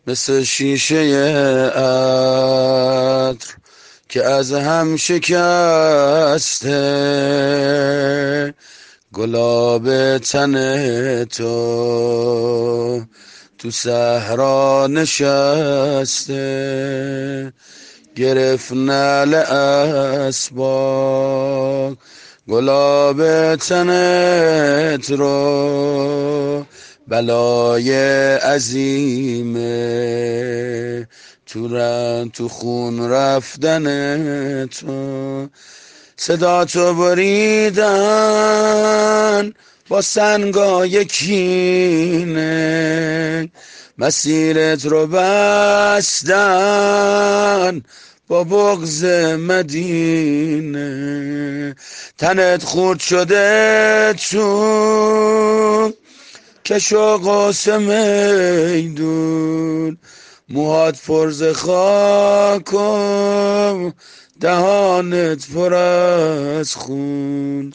مثل شیشه عطر که از هم شکسته، گلاب تن تو صحرا نشسته. گرفت نعل اسباب گلاب تنت رو، بلای عظیمه تو خون رفتن تو. صدا تو بریدن با سنگای کینه، مسیرت رو بستن با بغض مدینه. تنت خورد شده چون کش و قوس میدون، موهات پرز خاک و دهانت پر از خون.